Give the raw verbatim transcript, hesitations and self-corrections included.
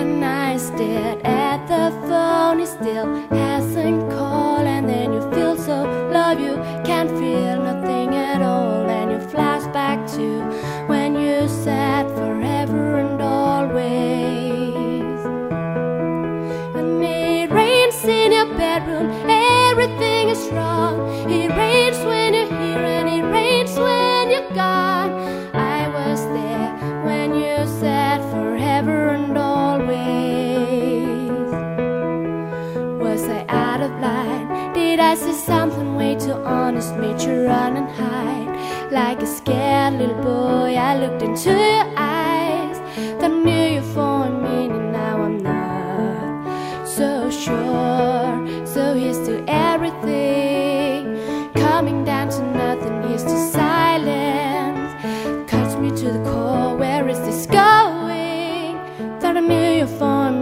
And I stared at the phone, he still hasn't called. And then you feel so low, you can't feel nothing at all. And you flash back to when you said forever and always. And it rains in your bedroom, everything is wrong. It rains when you're here and it rains when you're gone. I was there when you said forever and always. Was I out of line? Did I say something way too honest, made you run and hide? Like a scared little boy, I looked into your eyes, then knew you for a minute. Now I'm not so sure. So here's to everything, coming down to nothing. Here's to silence, cuts me to the core. Where is this going? Thought I knew you for a